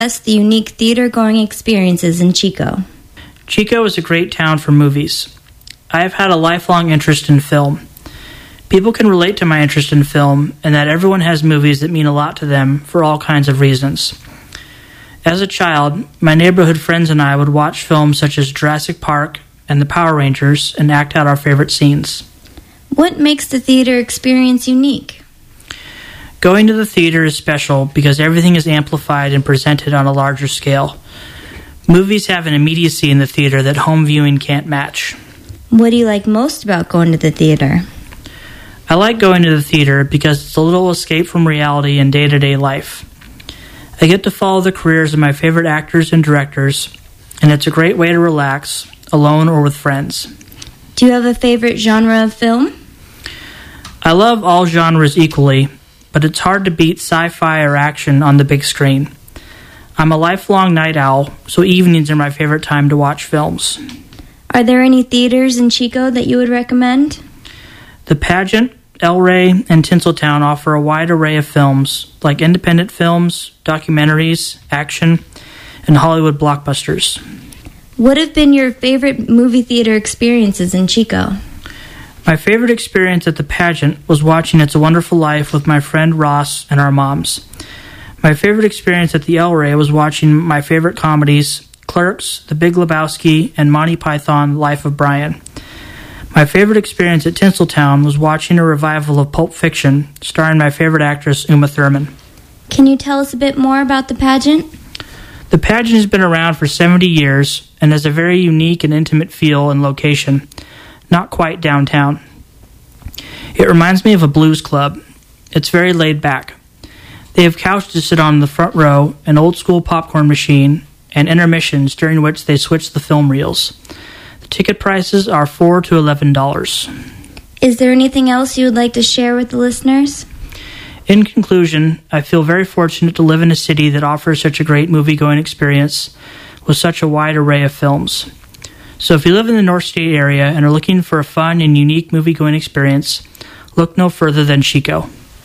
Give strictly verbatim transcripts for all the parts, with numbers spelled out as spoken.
the unique theater-going experiences in Chico. Chico is a great town for movies. I have had a lifelong interest in film. People can relate to my interest in film and that everyone has movies that mean a lot to them for all kinds of reasons. As a child, my neighborhood friends and I would watch films such as Jurassic Park and the Power Rangers and act out our favorite scenes. What makes the theater experience unique? Going to the theater is special because everything is amplified and presented on a larger scale. Movies have an immediacy in the theater that home viewing can't match. What do you like most about going to the theater? I like going to the theater because it's a little escape from reality and day-to-day life. I get to follow the careers of my favorite actors and directors, and it's a great way to relax, alone or with friends. Do you have a favorite genre of film? I love all genres equally, but it's hard to beat sci-fi or action on the big screen. I'm a lifelong night owl, so evenings are my favorite time to watch films. Are there any theaters in Chico that you would recommend? The Pageant, El Rey, and Tinseltown offer a wide array of films, like independent films, documentaries, action, and Hollywood blockbusters. What have been your favorite movie theater experiences in Chico? My favorite experience at the Pageant was watching It's a Wonderful Life with my friend Ross and our moms. My favorite experience at the El Rey was watching my favorite comedies, Clerks, The Big Lebowski, and Monty Python, Life of Brian. My favorite experience at Tinseltown was watching a revival of Pulp Fiction, starring my favorite actress, Uma Thurman. Can you tell us a bit more about the Pageant? The Pageant has been around for seventy years and has a very unique and intimate feel and location. Not quite downtown. It reminds me of a blues club. It's very laid back. They have couches to sit on in the front row, an old-school popcorn machine, and intermissions during which they switch the film reels. The ticket prices are four to eleven dollars. Is there anything else you would like to share with the listeners? In conclusion, I feel very fortunate to live in a city that offers such a great movie-going experience with such a wide array of films. So if you live in the North State area and are looking for a fun and unique movie-going experience, look no further than Chico.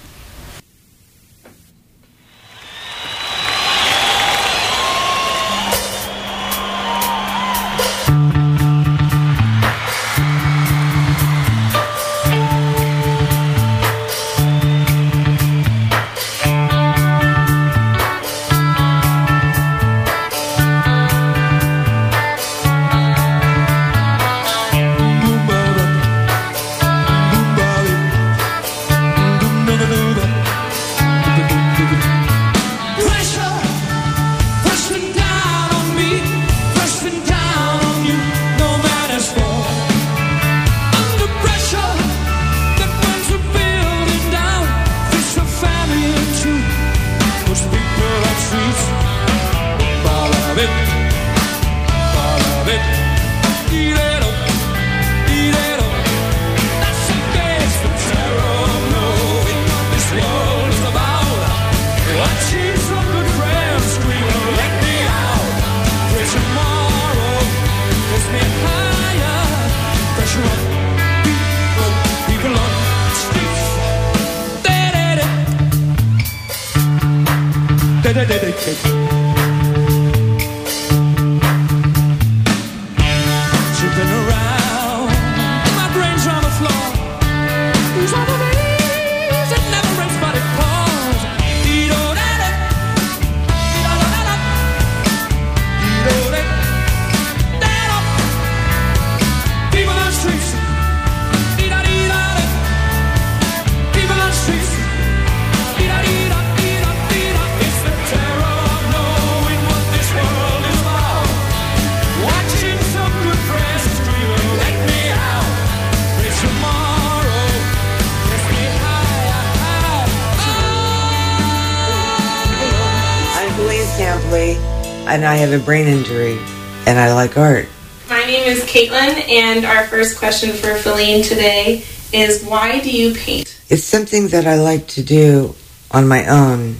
And I have a brain injury, and I like art. My name is Caitlin, and our first question for Feline today is, why do you paint? It's something that I like to do on my own.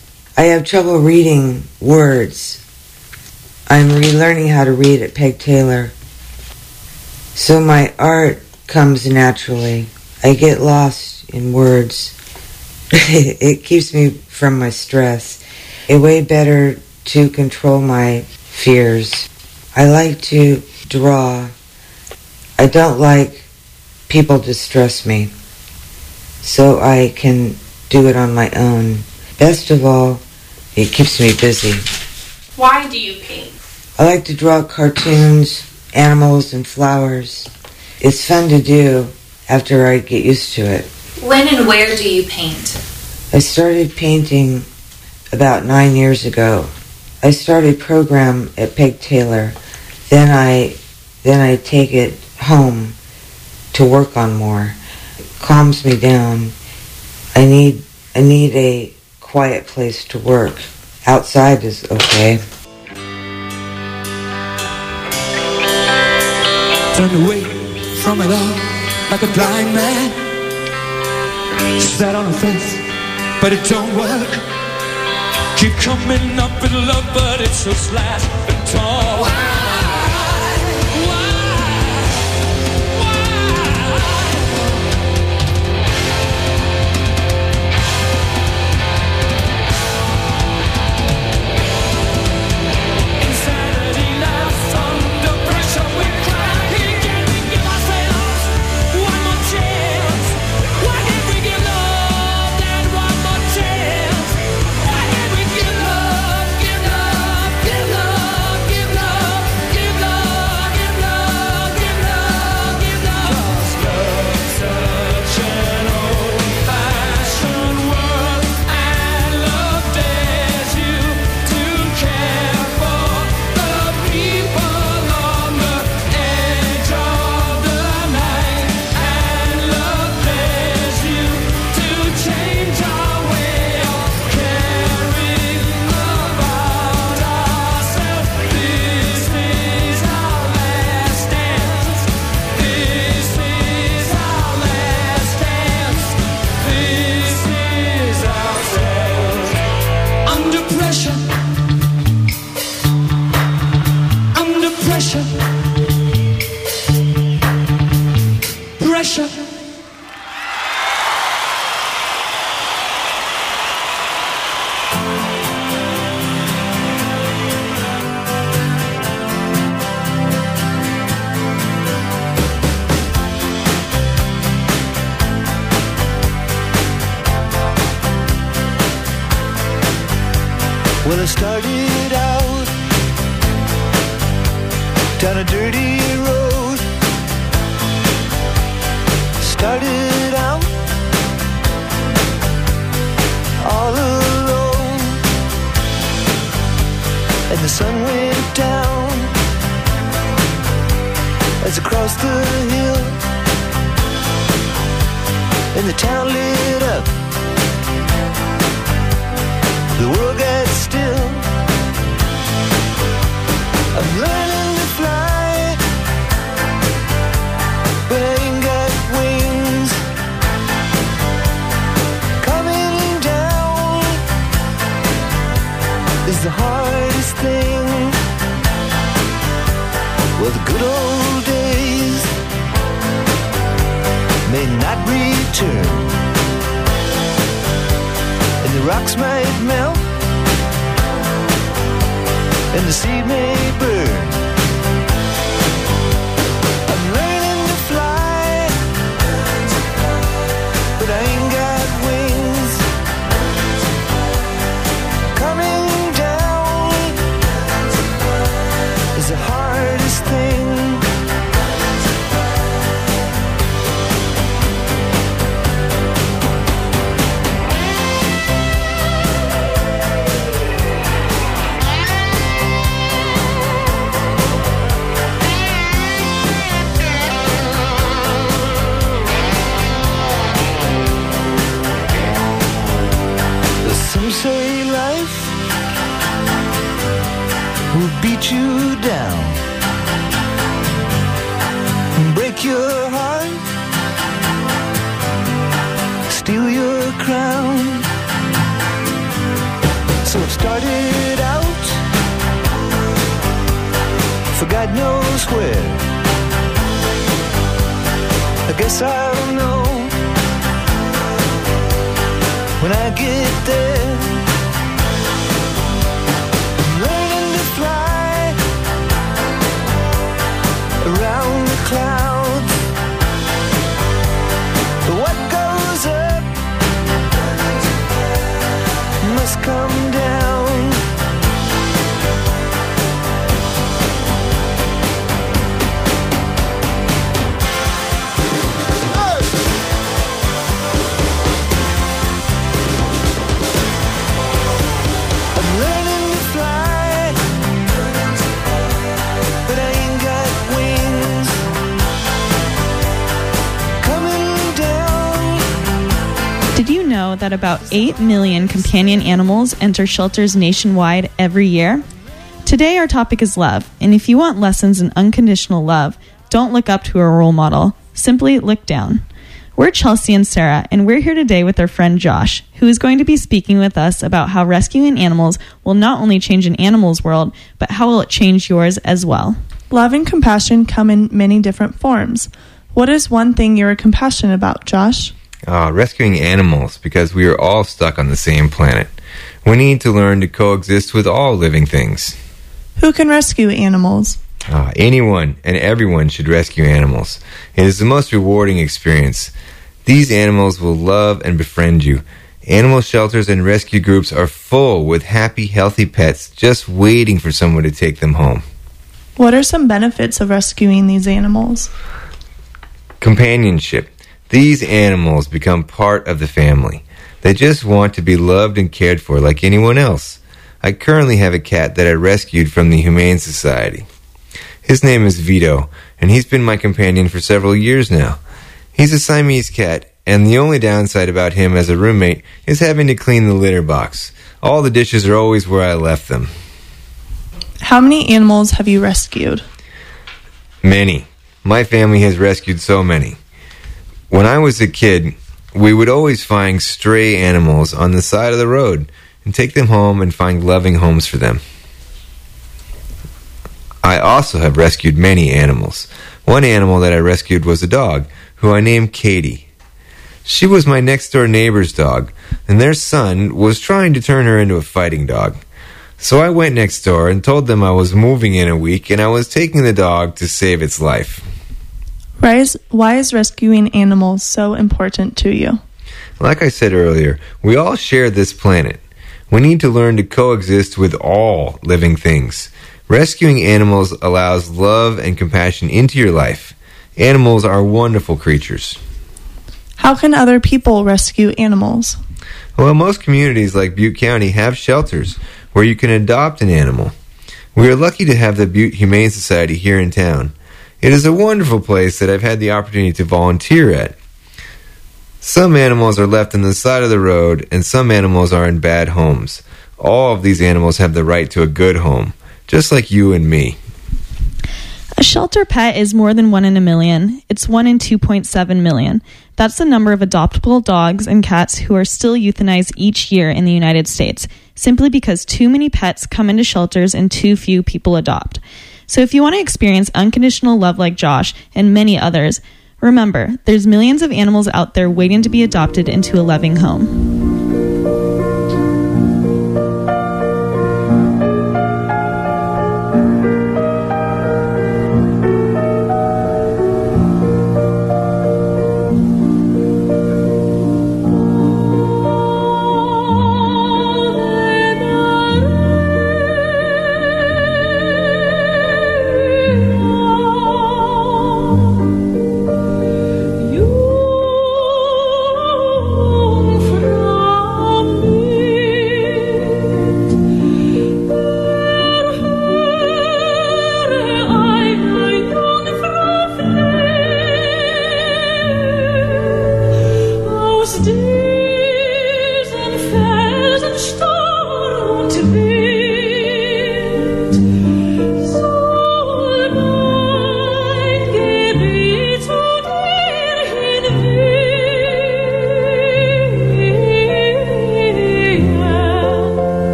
I have trouble reading words. I'm relearning how to read at Peg Taylor. So my art comes naturally. I get lost in words. It keeps me from my stress. A way better to control my fears. I like to draw. I don't like people distress me, so I can do it on my own. Best of all, it keeps me busy. Why do you paint? I like to draw cartoons, animals, and flowers. It's fun to do after I get used to it. When and where do you paint? I started painting about nine years ago. I started program at Peg Taylor. Then I, then I take it home to work on more. It calms me down. I need, I need a quiet place to work. Outside is okay. Turned away from it all like a blind man. Sat on a fence, but it don't work. Keep coming up with love, but it's so slashed and torn. Why? Why? Insanity laughs under pressure. We cry. Can we give ourselves one more chance? Why can't we give love that one more chance? Why can't we give love, give love, give love, give love, give love, give love, give love, give love? 'Cause love's such an old-fashioned word, and love dares you to care for the people on the edge of the night, and love dares you to change our way of caring about ourselves. This is our last dance. This is our last dance. This is ourselves. Under pressure. Under pressure. Pressure. Well, I started out down a dirty road. Started out all alone, and the sun went down as I crossed the hill, and the town lit up. The world got still. I'm learning to fly, but I ain't got wings. Coming down is the hardest thing. Well, the good old days may not return, and the rocks might melt, and the seed may burn. I'm learning to fly, but I ain't got wings. Coming down is the hardest thing. Some say life will beat you down, break your heart, steal your crown. So it started out for God knows where. I guess I'll know when I get there. I'm that about eight million companion animals enter shelters nationwide every year? Today our topic is love, and if you want lessons in unconditional love, don't look up to a role model. Simply look down. We're Chelsea and Sarah, and we're here today with our friend Josh, who is going to be speaking with us about how rescuing animals will not only change an animal's world, but how will it change yours as well. Love and compassion come in many different forms. What is one thing you're compassionate about, Josh? Uh, rescuing animals, because we are all stuck on the same planet. We need to learn to coexist with all living things. Who can rescue animals? Uh, anyone and everyone should rescue animals. It is the most rewarding experience. These animals will love and befriend you. Animal shelters and rescue groups are full with happy, healthy pets just waiting for someone to take them home. What are some benefits of rescuing these animals? Companionship. These animals become part of the family. They just want to be loved and cared for like anyone else. I currently have a cat that I rescued from the Humane Society. His name is Vito, and he's been my companion for several years now. He's a Siamese cat, and the only downside about him as a roommate is having to clean the litter box. All the dishes are always where I left them. How many animals have you rescued? Many. My family has rescued so many. When I was a kid, we would always find stray animals on the side of the road and take them home and find loving homes for them. I also have rescued many animals. One animal that I rescued was a dog, who I named Katie. She was my next-door neighbor's dog, and their son was trying to turn her into a fighting dog. So I went next door and told them I was moving in a week and I was taking the dog to save its life. Why is rescuing animals so important to you? Like I said earlier, we all share this planet. We need to learn to coexist with all living things. Rescuing animals allows love and compassion into your life. Animals are wonderful creatures. How can other people rescue animals? Well, most communities like Butte County have shelters where you can adopt an animal. We are lucky to have the Butte Humane Society here in town. It is a wonderful place that I've had the opportunity to volunteer at. Some animals are left on the side of the road, and some animals are in bad homes. All of these animals have the right to a good home, just like you and me. A shelter pet is more than one in a million. It's one in two point seven million. That's the number of adoptable dogs and cats who are still euthanized each year in the United States, simply because too many pets come into shelters and too few people adopt. So if you want to experience unconditional love like Josh and many others, remember, there's millions of animals out there waiting to be adopted into a loving home. From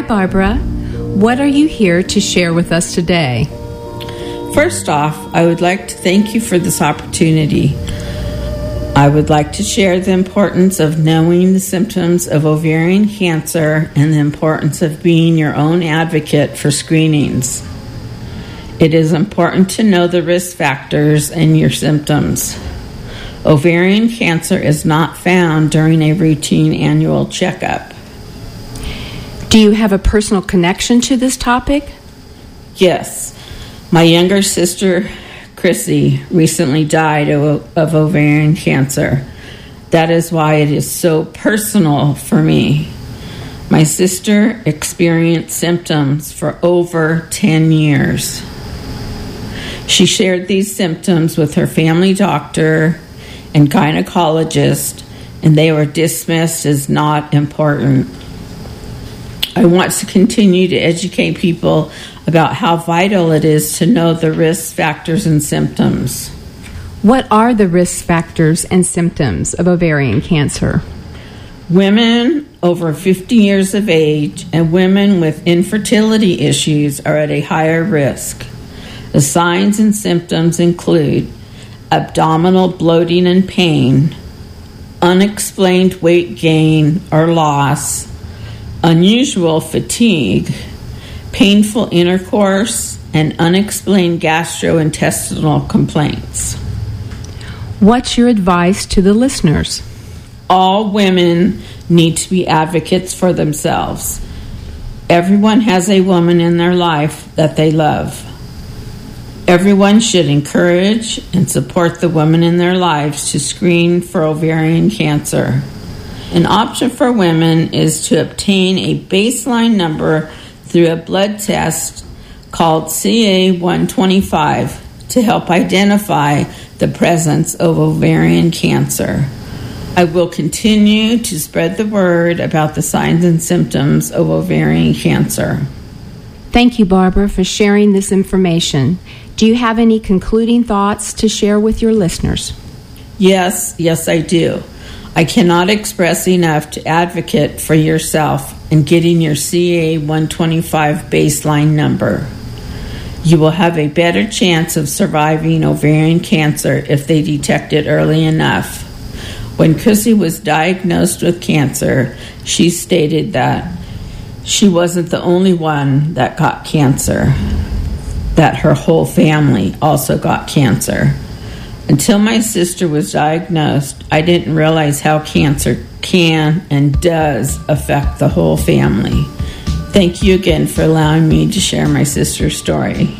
Barbara. What are you here to share with us today? First off, I would like to thank you for this opportunity. I would like to share the importance of knowing the symptoms of ovarian cancer and the importance of being your own advocate for screenings. It is important to know the risk factors and your symptoms. Ovarian cancer is not found during a routine annual checkup. Do you have a personal connection to this topic? Yes. My younger sister, Chrissy, recently died of, of ovarian cancer. That is why it is so personal for me. My sister experienced symptoms for over ten years. She shared these symptoms with her family doctor and gynecologist, and they were dismissed as not important. I want to continue to educate people about how vital it is to know the risk factors and symptoms. What are the risk factors and symptoms of ovarian cancer? Women over fifty years of age and women with infertility issues are at a higher risk. The signs and symptoms include abdominal bloating and pain, unexplained weight gain or loss, unusual fatigue, painful intercourse, and unexplained gastrointestinal complaints. What's your advice to the listeners? All women need to be advocates for themselves. Everyone has a woman in their life that they love. Everyone should encourage and support the women in their lives to screen for ovarian cancer. An option for women is to obtain a baseline number through a blood test called C A one twenty-five to help identify the presence of ovarian cancer. I will continue to spread the word about the signs and symptoms of ovarian cancer. Thank you, Barbara, for sharing this information. Do you have any concluding thoughts to share with your listeners? Yes, yes, I do. I cannot express enough to advocate for yourself in getting your C A one twenty-five baseline number. You will have a better chance of surviving ovarian cancer if they detect it early enough. When Chrissy was diagnosed with cancer, she stated that she wasn't the only one that got cancer, that her whole family also got cancer. Until my sister was diagnosed, I didn't realize how cancer can and does affect the whole family. Thank you again for allowing me to share my sister's story.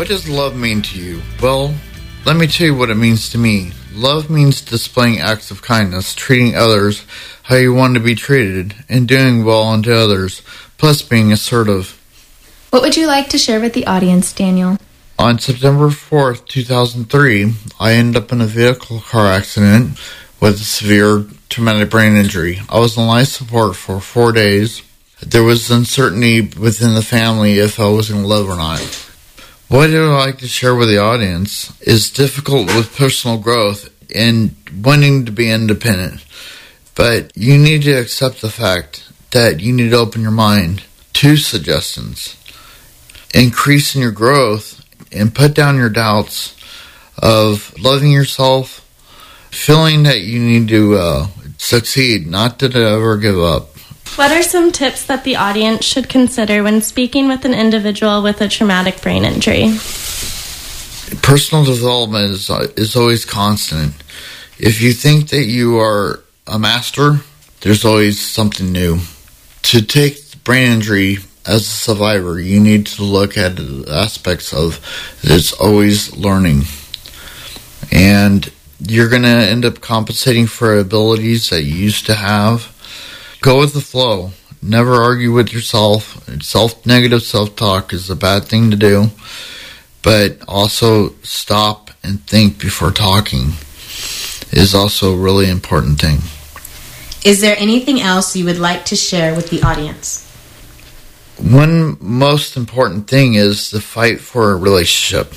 does love mean to you? Well, let me tell you what it means to me. Love means displaying acts of kindness, treating others how you want to be treated, and doing well unto others, plus being assertive. What would you like to share with the audience, Daniel? On September fourth, two thousand three, I ended up in a vehicle car accident with a severe traumatic brain injury. I was on life support for four days. There was uncertainty within the family if I was going to live or not. What I would like to share with the audience is difficult with personal growth and wanting to be independent. But you need to accept the fact that you need to open your mind to suggestions. Increase in your growth and put down your doubts of loving yourself, feeling that you need to uh, succeed, not to ever give up. What are some tips that the audience should consider when speaking with an individual with a traumatic brain injury? Personal development is, uh, is always constant. If you think that you are a master, there's always something new. To take brain injury as a survivor, you need to look at the aspects of it's always learning. And you're going to end up compensating for abilities that you used to have. Go with the flow. Never argue with yourself. Self negative self-talk is a bad thing to do. But also stop and think before talking is also a really important thing. Is there anything else you would like to share with the audience? One most important thing is the fight for a relationship.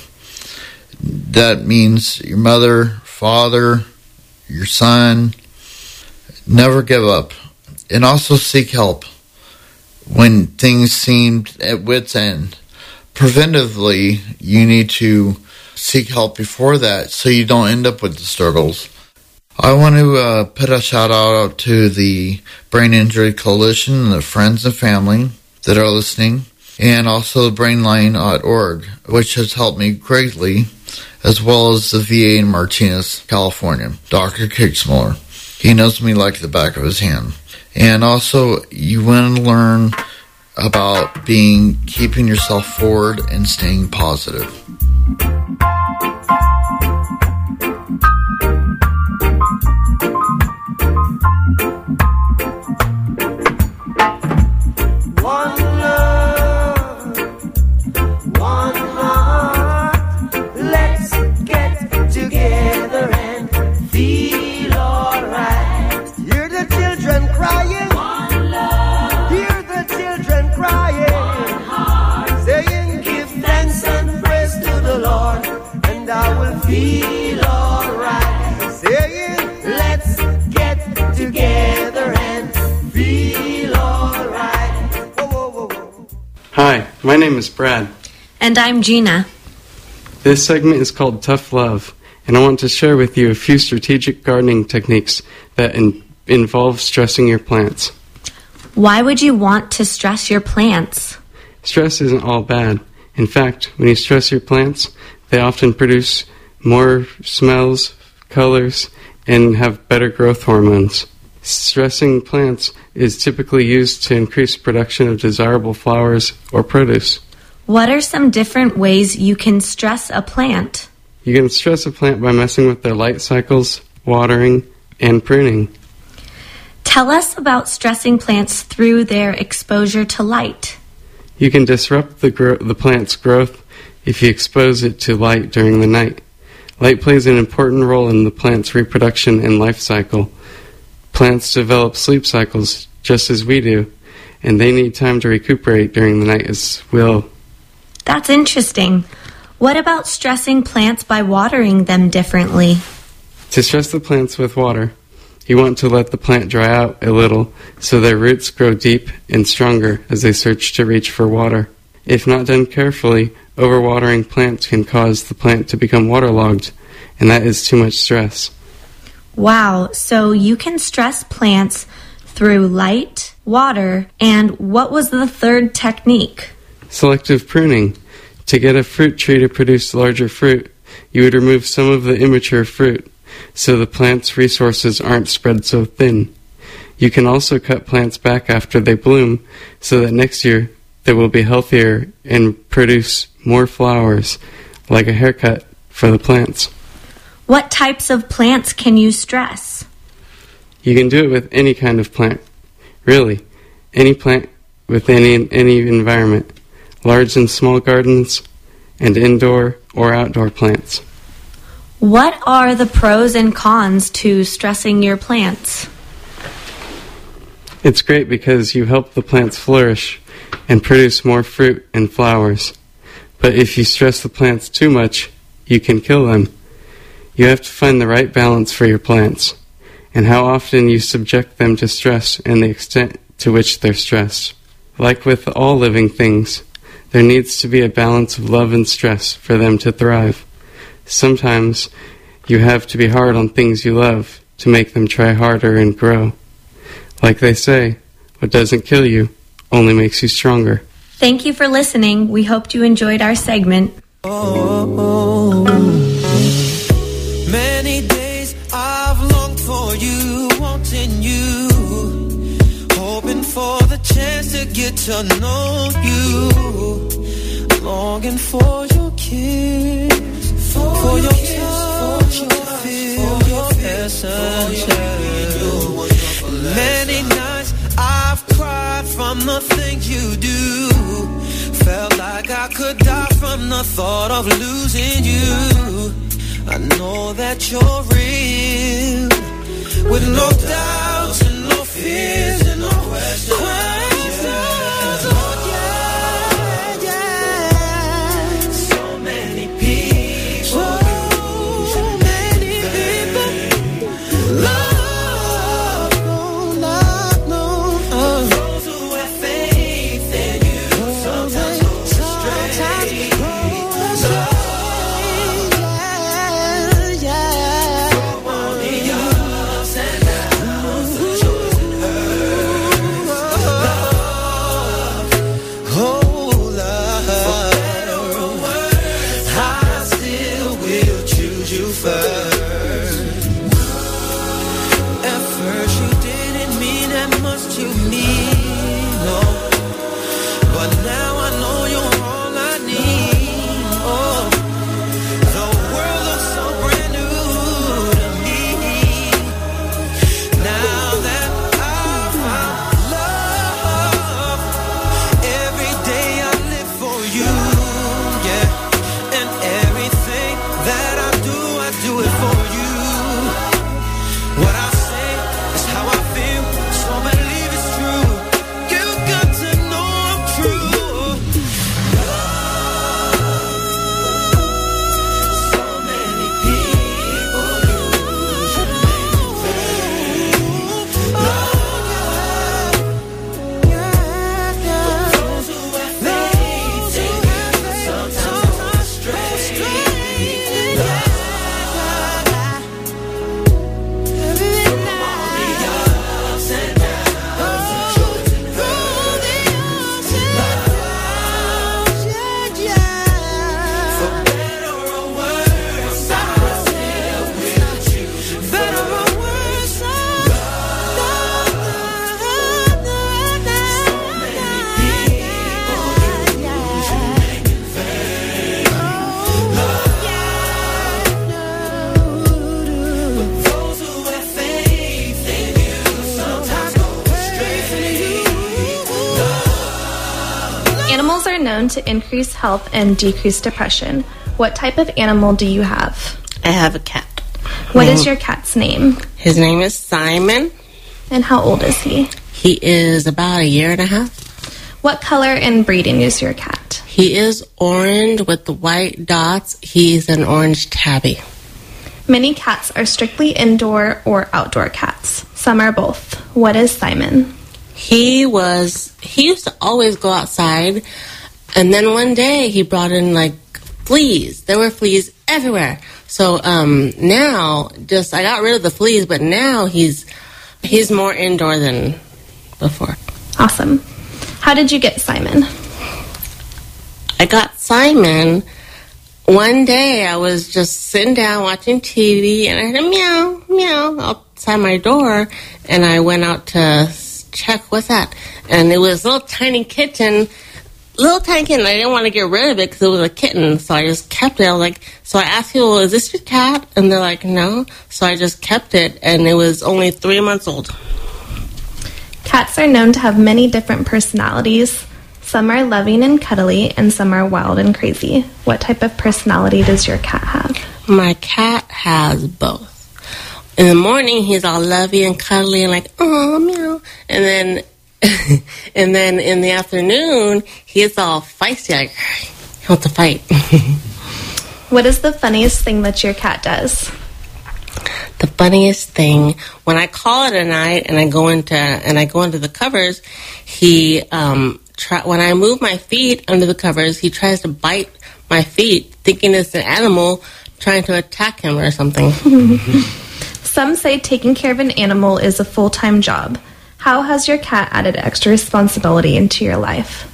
That means your mother, father, your son. Never give up. And also seek help when things seem at wit's end. Preventively, you need to seek help before that so you don't end up with the struggles. I want to uh, put a shout out to the Brain Injury Coalition and the friends and family that are listening, and also brain line dot org, which has helped me greatly, as well as the V A in Martinez, California, Doctor Kicksmuller. He knows me like the back of his hand. And also, you want to learn about being, keeping yourself forward and staying positive. One love, one heart. Let's get together and feel alright. Hear the children crying. One love. Hear the children crying. One heart. Saying, give thanks and praise to the Lord, and I will feel alright. Saying, let's get together and feel alright. Hi, my name is Brad. And I'm Gina. This segment is called Tough Love, and I want to share with you a few strategic gardening techniques that in- involve stressing your plants. Why would you want to stress your plants? Stress isn't all bad. In fact, when you stress your plants, they often produce more smells, colors, and have better growth hormones. Stressing plants is typically used to increase production of desirable flowers or produce. What are some different ways you can stress a plant? You can stress a plant by messing with their light cycles, watering, and pruning. Tell us about stressing plants through their exposure to light. You can disrupt the, gro- the plant's growth if you expose it to light during the night. Light plays an important role in the plant's reproduction and life cycle. Plants develop sleep cycles just as we do, and they need time to recuperate during the night as well. That's interesting. What about stressing plants by watering them differently? To stress the plants with water, you want to let the plant dry out a little so their roots grow deep and stronger as they search to reach for water. If not done carefully, overwatering plants can cause the plant to become waterlogged, and that is too much stress. Wow, so you can stress plants through light, water, and what was the third technique? Selective pruning. To get a fruit tree to produce larger fruit, you would remove some of the immature fruit, so the plant's resources aren't spread so thin. You can also cut plants back after they bloom, so that next year they will be healthier and produce more flowers like a haircut for the plants. What types of plants can you stress? You can do it with any kind of plant. Really, any plant with any, any environment, large and small gardens, and indoor or outdoor plants. What are the pros and cons to stressing your plants? It's great because you help the plants flourish and produce more fruit and flowers. But if you stress the plants too much, you can kill them. You have to find the right balance for your plants, and how often you subject them to stress and the extent to which they're stressed. Like with all living things, there needs to be a balance of love and stress for them to thrive. Sometimes you have to be hard on things you love to make them try harder and grow. Like they say, what doesn't kill you only makes you stronger. Thank you for listening. We hoped you enjoyed our segment. Oh, many days I've longed for you, wanting you, hoping for the chance to get to know you, longing for your kiss, for, for your touch, your feel, your essence. Many nights I've cried from the things you do, felt like I could die from the thought of losing you. I know that you're real, with no doubts and no fears and no questions. Questions, oh yeah, yeah. So many people, so many people love, no, love, no. Uh. Those who have faith in you sometimes go astray. So Animals are known to increase health and decrease depression. What type of animal do you have? I have a cat. What name, is your cat's name? His name is Simon. And how old is he? He is about a year and a half. What color and breeding is your cat? He is orange with the white dots. He's an orange tabby. Many cats are strictly indoor or outdoor cats. Some are both. What is Simon? He was, he used to always go outside, and then one day he brought in like fleas. There were fleas everywhere. So um, now, just, I got rid of the fleas, but now he's, he's more indoor than before. Awesome. How did you get Simon? I got Simon, one day I was just sitting down watching T V, and I heard a meow, meow outside my door, and I went out to check what's that, and it was a little tiny kitten little tiny kitten. I didn't want to get rid of it because it was a kitten, so I just kept it. I was like, so I asked people, is this your cat? And they're like, no. So I just kept it, and it was only three months old. Cats are known to have many different personalities. Some are loving and cuddly, and some are wild and crazy. What type of personality does your cat have? My cat has both. In the morning, he's all lovey and cuddly and like, oh, meow. And then, and then in the afternoon, he's all feisty, like, he wants to fight. What is the funniest thing that your cat does? The funniest thing, when I call it at night and I go into and I go into the covers, he um try when I move my feet under the covers, he tries to bite my feet, thinking it's an animal trying to attack him or something. Some say taking care of an animal is a full-time job. How has your cat added extra responsibility into your life?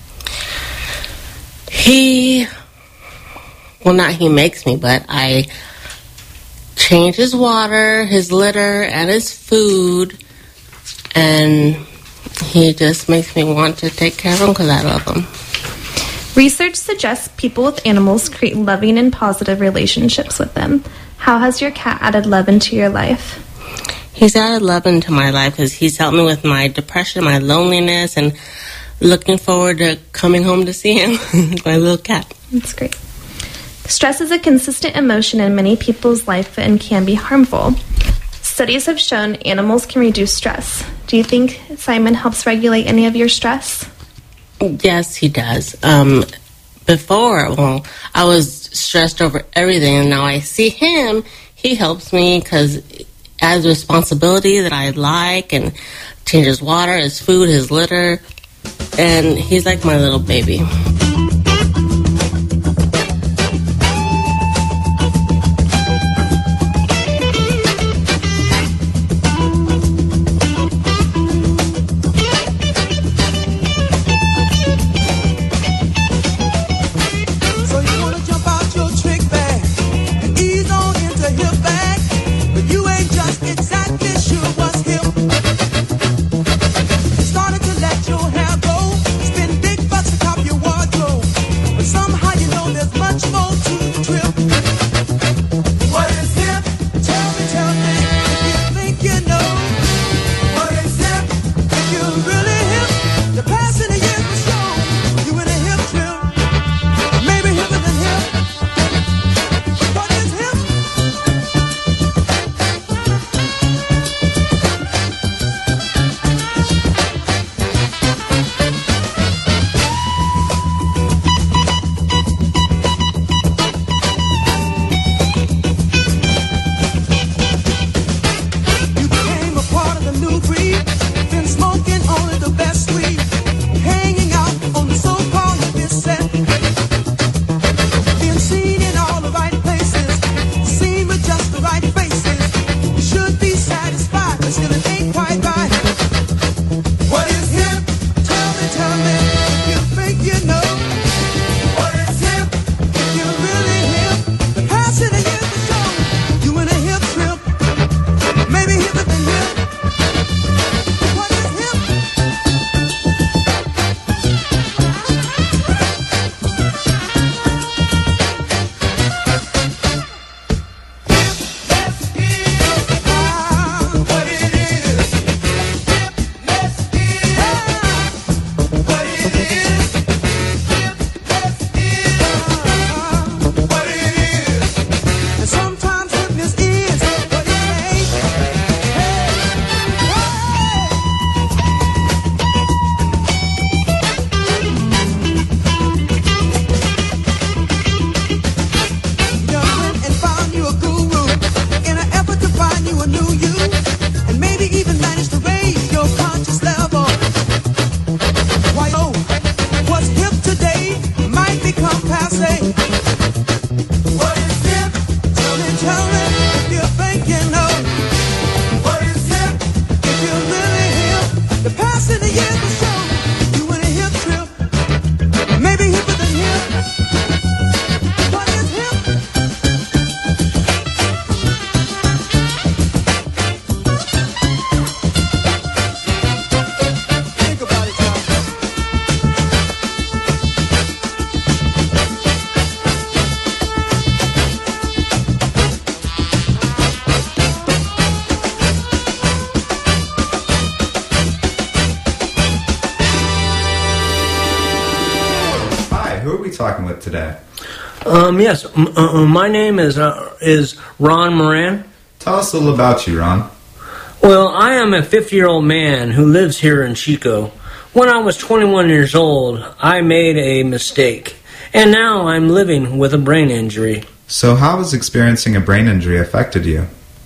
He, well, not he makes me, but I change his water, his litter, and his food, and he just makes me want to take care of him because I love him. Research suggests people with animals create loving and positive relationships with them. How has your cat added love into your life? He's added love into my life because he's helped me with my depression, my loneliness, and looking forward to coming home to see him, my little cat. That's great. Stress is a consistent emotion in many people's life and can be harmful. Studies have shown animals can reduce stress. Do you think Simon helps regulate any of your stress? Yes, he does. Um, before, well, I was stressed over everything, and now I see him. He helps me because adds responsibility that I like, and changes water, his food, his litter, and he's like my little baby. Started to let your hair go, spend big bucks to top your wardrobe. talking with today? Um, yes, m- uh, my name is uh, is Ron Moran. Tell us a little about you, Ron. Well, I am a fifty-year-old man who lives here in Chico. When I was twenty-one years old, I made a mistake, and now I'm living with a brain injury. So how has experiencing a brain injury affected you?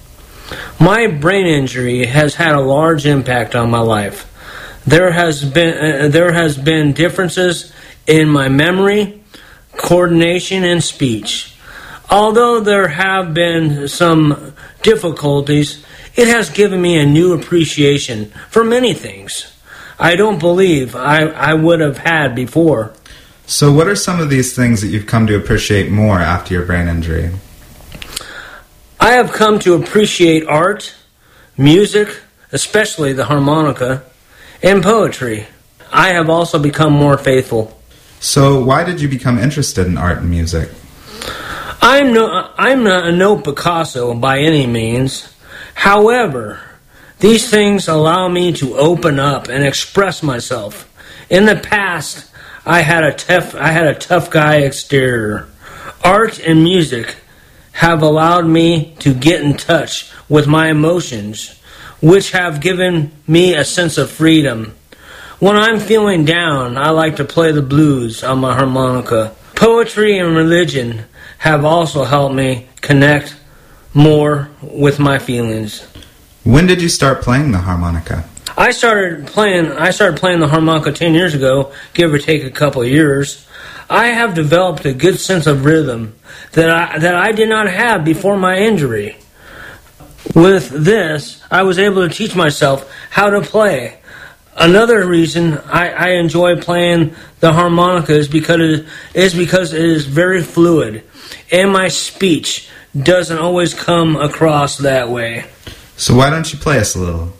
My brain injury has had a large impact on my life. There has been uh, there has been differences in my memory, coordination, and speech. Although there have been some difficulties, it has given me a new appreciation for many things I don't believe I, I would have had before. So what are some of these things that you've come to appreciate more after your brain injury? I have come to appreciate art, music, especially the harmonica, and poetry. I have also become more faithful. So why did you become interested in art and music? I'm no, I'm not no Picasso by any means. However, these things allow me to open up and express myself. In the past, I had a tough, I had a tough guy exterior. Art and music have allowed me to get in touch with my emotions, which have given me a sense of freedom. When I'm feeling down, I like to play the blues on my harmonica. Poetry and religion have also helped me connect more with my feelings. When did you start playing the harmonica? I started playing I started playing the harmonica ten years ago, give or take a couple of years. I have developed a good sense of rhythm that I that I did not have before my injury. With this, I was able to teach myself how to play. Another reason I, I enjoy playing the harmonica is because it is because it is very fluid, and my speech doesn't always come across that way. So why don't you play us a little?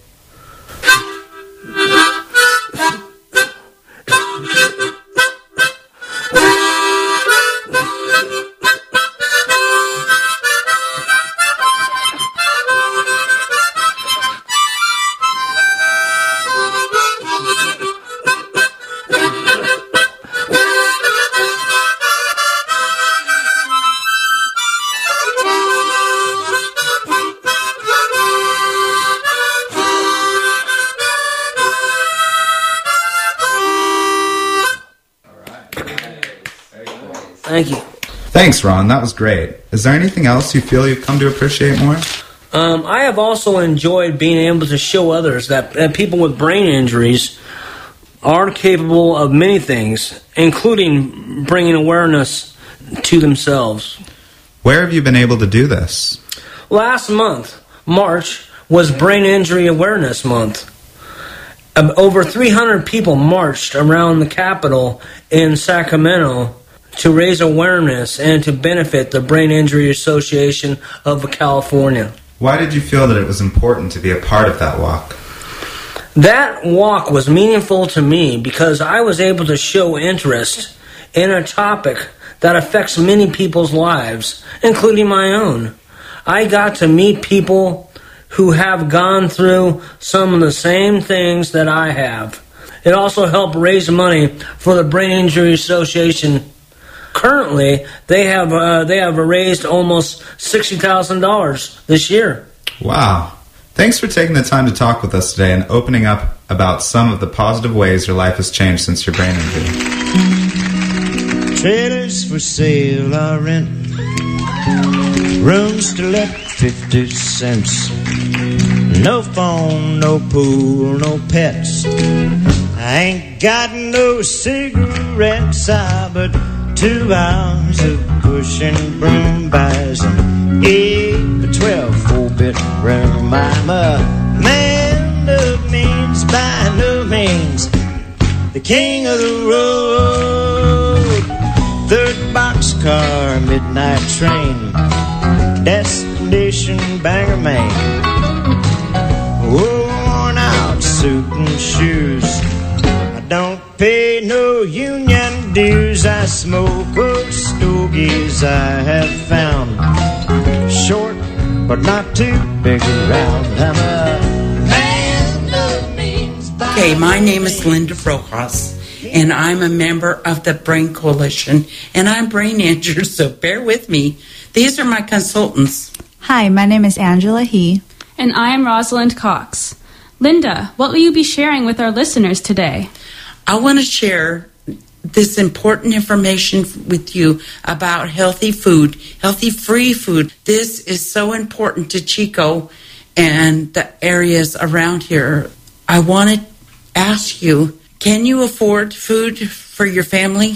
Thank you. Thanks, Ron. That was great. Is there anything else you feel you've come to appreciate more? Um, I have also enjoyed being able to show others that, that people with brain injuries are capable of many things, including bringing awareness to themselves. Where have you been able to do this? Last month, March, was Brain Injury Awareness Month. Um, over three hundred people marched around the Capitol in Sacramento to raise awareness and to benefit the Brain Injury Association of California. Why did you feel that it was important to be a part of that walk? That walk was meaningful to me because I was able to show interest in a topic that affects many people's lives, including my own. I got to meet people who have gone through some of the same things that I have. It also helped raise money for the Brain Injury Association. Currently, they have uh, they have raised almost sixty thousand dollars this year. Wow. Thanks for taking the time to talk with us today and opening up about some of the positive ways your life has changed since your brain injury. Trailers for sale are renting, rooms to let fifty cents. No phone, no pool, no pets. I ain't got no cigarettes, ah, but two hours of pushing broom buys an eight or twelve four-bit room. I'm a man of means by no means, the king of the road. Third boxcar, midnight train, destination Bangor, Maine. Worn out suit and shoes, I don't pay no union dues. I smoke those stogies I have found, short but not too big around. I'm a man of means. Okay, my name is Linda Frohouse, and I'm a member of the Brain Coalition, and I'm brain injured, so bear with me. These are my consultants. Hi, my name is Angela He. And I am Rosalind Cox. Linda, what will you be sharing with our listeners today? I want to share this important information with you about healthy food, healthy free food. This is so important to Chico and the areas around here. I want to ask you, can you afford food for your family?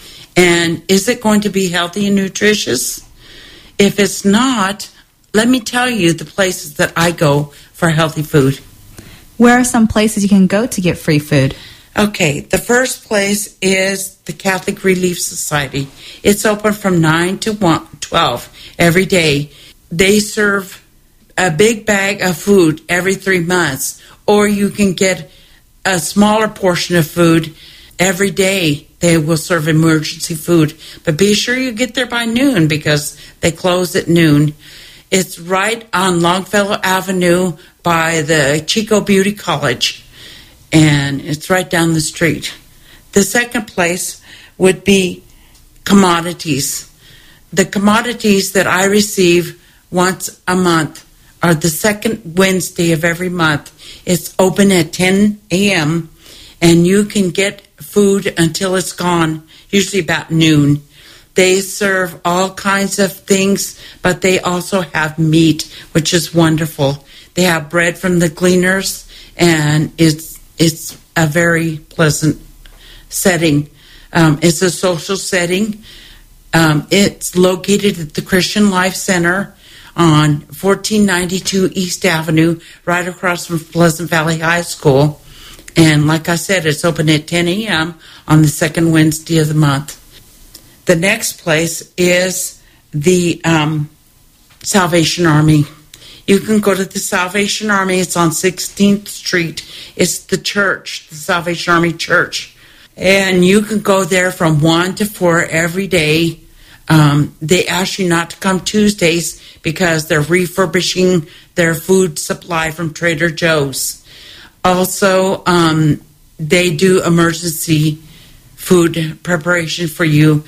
And is it going to be healthy and nutritious? If it's not, let me tell you the places that I go for healthy food. Where are some places you can go to get free food? Okay, the first place is the Catholic Relief Society. It's open from nine to twelve every day. They serve a big bag of food every three months, or you can get a smaller portion of food every day. They will serve emergency food. But be sure you get there by noon because they close at noon. It's right on Longfellow Avenue by the Chico Beauty College, and it's right down the street. The second place would be commodities. The commodities that I receive once a month are the second Wednesday of every month. It's open at ten a.m., and you can get food until it's gone, usually about noon. They serve all kinds of things, but they also have meat, which is wonderful. They have bread from the Gleaners, and it's it's a very pleasant setting. Um, it's a social setting. Um, it's located at the Christian Life Center on fourteen ninety-two East Avenue, right across from Pleasant Valley High School. And like I said, it's open at ten a.m. on the second Wednesday of the month. The next place is the um, Salvation Army. You can go to the Salvation Army. It's on sixteenth Street. It's the church, the Salvation Army Church. And you can go there from one to four every day. Um, they ask you not to come Tuesdays because they're refurbishing their food supply from Trader Joe's. Also, um, they do emergency food preparation for you.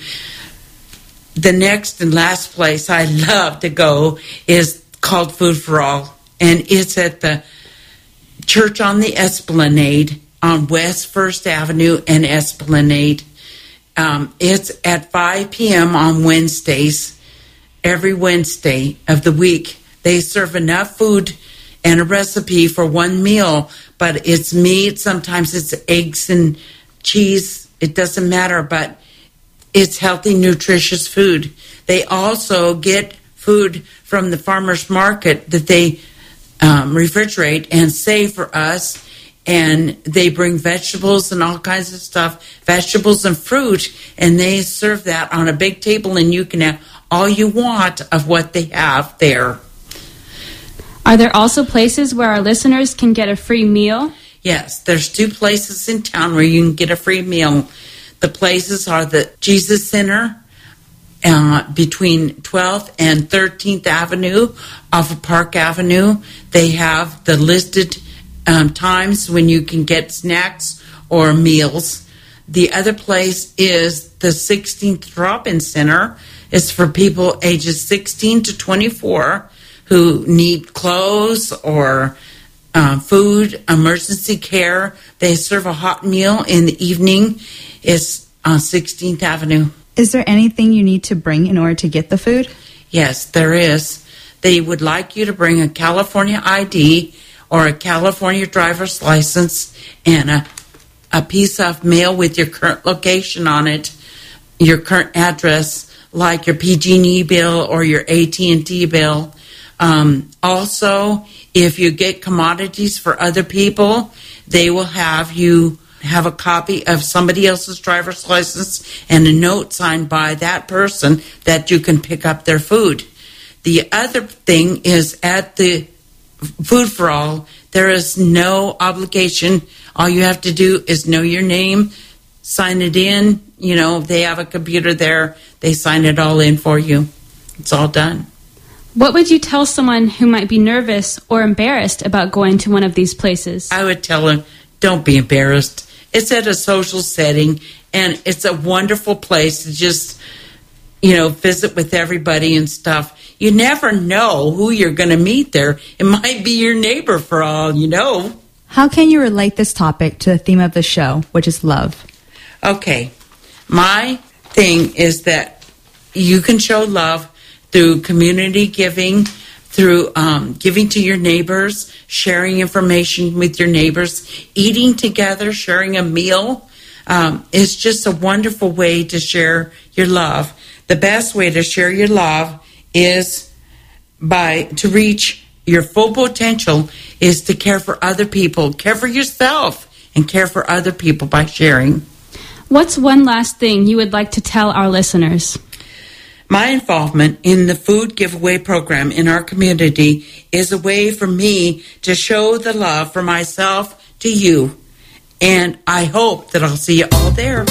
The next and last place I love to go is called Food for All, and it's at the Church on the Esplanade on West First Avenue and Esplanade. Um, it's at five p.m. on Wednesdays, every Wednesday of the week. They serve enough food and a recipe for one meal, but it's meat, sometimes it's eggs and cheese. It doesn't matter, but it's healthy, nutritious food. They also get food from the farmer's market that they um, refrigerate and save for us, and they bring vegetables and all kinds of stuff, vegetables and fruit, and they serve that on a big table, and you can have all you want of what they have there. Are there also places where our listeners can get a free meal? Yes, there's two places in town where you can get a free meal. The places are the Jesus Center uh, between twelfth and thirteenth Avenue off of Park Avenue. They have the listed um, times when you can get snacks or meals. The other place is the sixteenth Drop-In Center. It's for people ages sixteen to twenty-four who need clothes or uh, food, emergency care. They serve a hot meal in the evening. It's on sixteenth Avenue. Is there anything you need to bring in order to get the food? Yes, there is. They would like you to bring a California I D or a California driver's license and a, a piece of mail with your current location on it, your current address, like your P G and E bill or your A T and T bill. Um, also, if you get commodities for other people, they will have you have a copy of somebody else's driver's license and a note signed by that person that you can pick up their food. The other thing is at the Food for All, there is no obligation. All you have to do is know your name, sign it in. You know, they have a computer there. They sign it all in for you. It's all done. What would you tell someone who might be nervous or embarrassed about going to one of these places? I would tell them, don't be embarrassed. it's at a social setting, and it's a wonderful place to just, you know, visit with everybody and stuff. You never know who you're going to meet there. It might be your neighbor for all you know. How can you relate this topic to the theme of the show, which is love? Okay. My thing is that you can show love through community giving, through um, giving to your neighbors, sharing information with your neighbors, eating together, sharing a meal. Um, it's just a wonderful way to share your love. The best way to share your love is by to reach your full potential is to care for other people, care for yourself, and care for other people by sharing. What's one last thing you would like to tell our listeners? My involvement in the food giveaway program in our community is a way for me to show the love for myself to you. And I hope that I'll see you all there.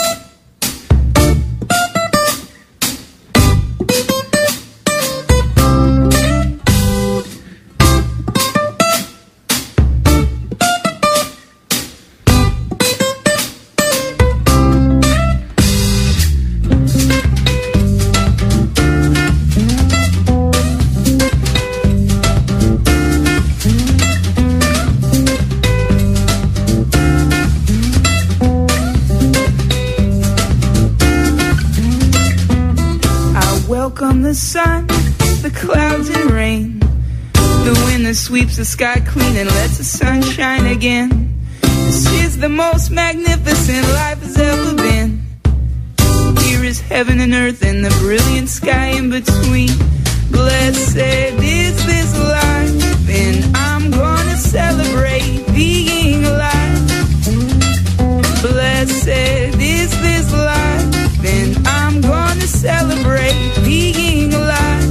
Welcome the sun, the clouds and rain, the wind that sweeps the sky clean and lets the sun shine again. This is the most magnificent life has ever been. Here is heaven and earth and the brilliant sky in between. Blessed is this life, and I'm gonna celebrate being alive. Blessed is this life, and I'm gonna celebrate being alive.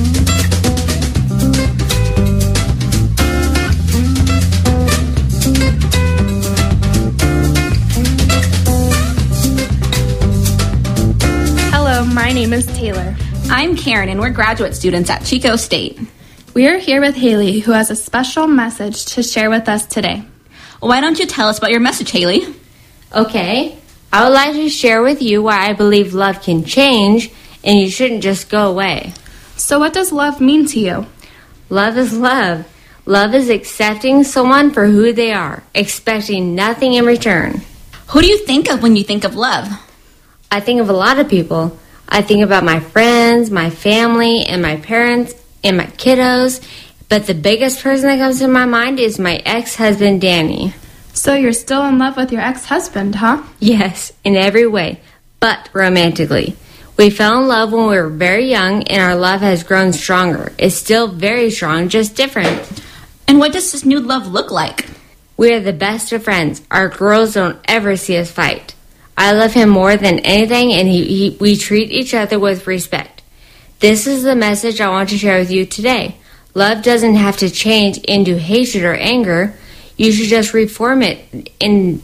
Hello, my name is Taylor. I'm Karen, and we're graduate students at Chico State. We are here with Haley, who has a special message to share with us today. Why don't you tell us about your message, Haley? Okay. I would like to share with you why I believe love can change and you shouldn't just go away. So what does love mean to you? Love is love. Love is accepting someone for who they are, expecting nothing in return. Who do you think of when you think of love? I think of a lot of people. I think about my friends, my family, and my parents, and my kiddos. But the biggest person that comes to my mind is my ex-husband, Danny. So you're still in love with your ex-husband, huh? Yes, in every way, but romantically. We fell in love when we were very young, and our love has grown stronger. It's still very strong, just different. And what does this new love look like? We are the best of friends. Our girls don't ever see us fight. I love him more than anything, and he, he, we treat each other with respect. This is the message I want to share with you today. Love doesn't have to change into hatred or anger. You should just reform it in,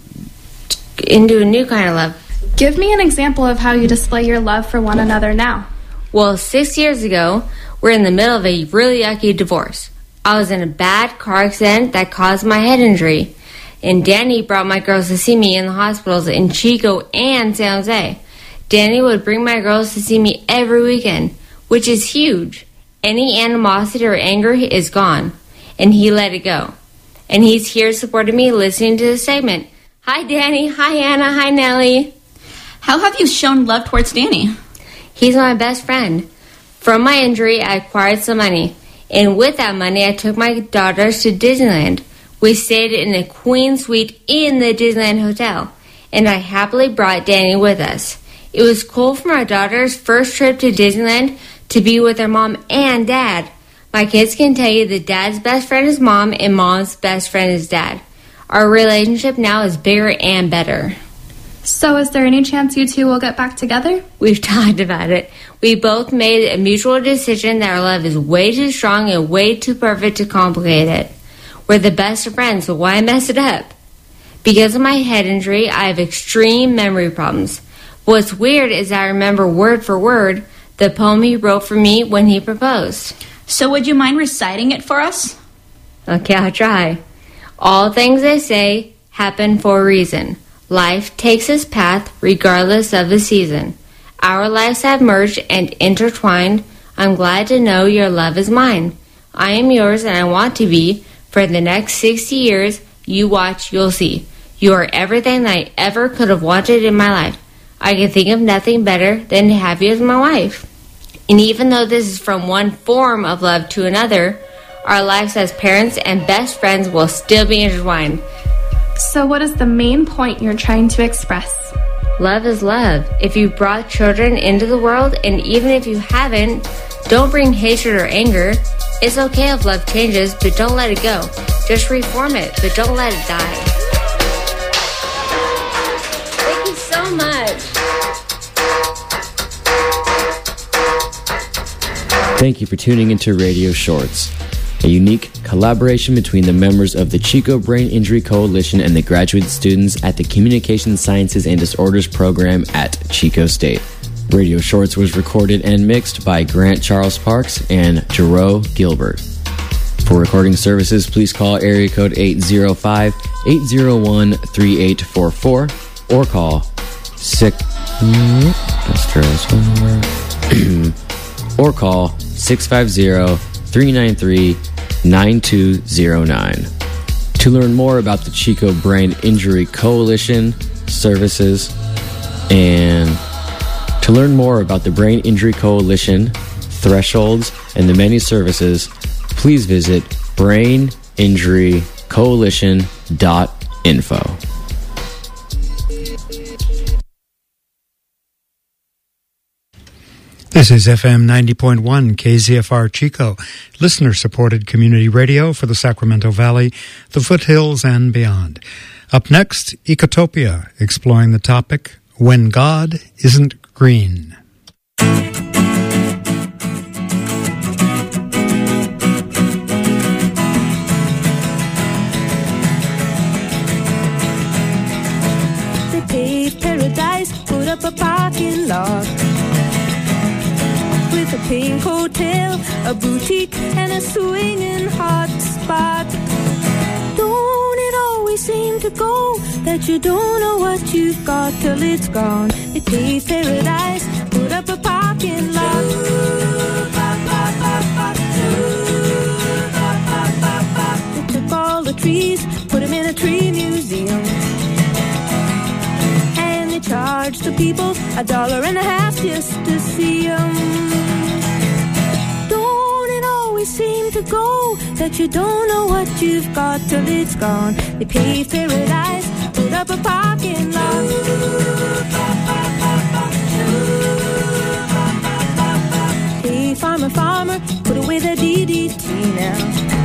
into a new kind of love. Give me an example of how you display your love for one another now. Well, six years ago, we're in the middle of a really yucky divorce. I was in a bad car accident that caused my head injury, and Danny brought my girls to see me in the hospitals in Chico and San Jose. Danny would bring my girls to see me every weekend, which is huge. Any animosity or anger is gone, and he let it go. And he's here supporting me, listening to the segment. Hi, Danny. Hi, Anna. Hi, Nellie. How have you shown love towards Danny? He's my best friend. From my injury, I acquired some money. And with that money, I took my daughters to Disneyland. We stayed in a queen suite in the Disneyland Hotel. And I happily brought Danny with us. It was cool for my daughter's first trip to Disneyland to be with their mom and dad. My kids can tell you that dad's best friend is mom and mom's best friend is dad. Our relationship now is bigger and better. So is there any chance you two will get back together? We've talked about it. We both made a mutual decision that our love is way too strong and way too perfect to complicate it. We're the best of friends, so why mess it up? Because of my head injury, I have extreme memory problems. What's weird is I remember word for word the poem he wrote for me when he proposed. So would you mind reciting it for us? Okay, I'll try. All things they say happen for a reason. Life takes its path regardless of the season. Our lives have merged and intertwined. I'm glad to know your love is mine. I am yours and I want to be. For the next sixty years, you watch, you'll see. You are everything I ever could have wanted in my life. I can think of nothing better than to have you as my wife. And even though this is from one form of love to another, our lives as parents and best friends will still be intertwined. So what is the main point you're trying to express? Love is love. If you brought children into the world, and even if you haven't, don't bring hatred or anger. It's okay if love changes, but don't let it go. Just reform it, but don't let it die. Thank you so much. Thank you for tuning into Radio Shorts, a unique collaboration between the members of the Chico Brain Injury Coalition and the graduate students at the Communication Sciences and Disorders program at Chico State. Radio Shorts was recorded and mixed by Grant Charles Parks and Jerome Gilbert. For recording services, please call area code eight zero five, eight zero one, three eight four four or call six or call six five zero, three nine three, nine two zero nine. To learn more about the Chico Brain Injury Coalition services and to learn more about the Brain Injury Coalition, thresholds, and the many services, please visit brain injury coalition dot info. This is F M ninety point one K Z F R Chico, listener-supported community radio for the Sacramento Valley, the foothills, and beyond. Up next, Ecotopia, exploring the topic, When God Isn't Green. They paved paradise, put up a parking lot with a pink hotel, a boutique, and a swinging hot spot. Don't it always seem to go that you don't know what you've got till it's gone? They paved paradise, put up a parking lot. They took all the trees, put them in a tree museum, and they charged the people a dollar and a half just to see them. Seem to go that you don't know what you've got till it's gone. They paved paradise, put up a parking lot. Hey, farmer, farmer, put away the D D T now.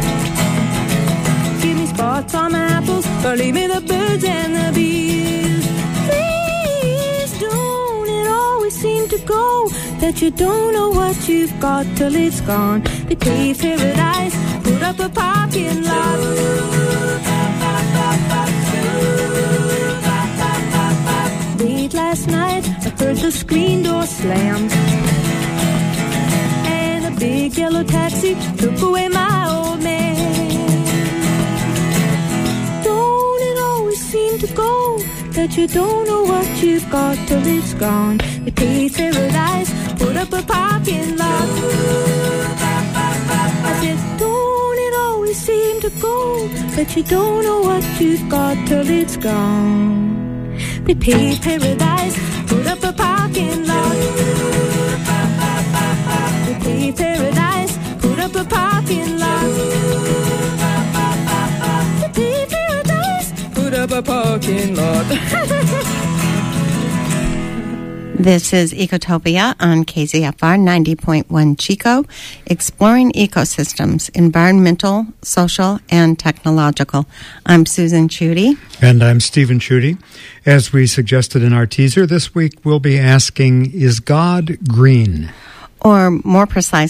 Give me spots on my apples, or leave me the birds and the bees. Please don't it always seem to go that you don't know what you've got till it's gone. They paved paradise, put up a parking lot. Late last night, I heard the screen door slam, and a big yellow taxi took away my old man. Don't it always seem to go that you don't know what you've got till it's gone? They paved paradise, put up a parking lot. I said, don't it always seem to go that you don't know what you've got till it's gone? They paved paradise, put up a parking lot. They paved paradise, put up a parking lot. They paved paradise, put up a parking lot. This is Ecotopia on K Z F R ninety point one Chico, exploring ecosystems, environmental, social, and technological. I'm Susan Chudy. And I'm Stephen Chudy. As we suggested in our teaser, this week we'll be asking, is God green? Or more precisely,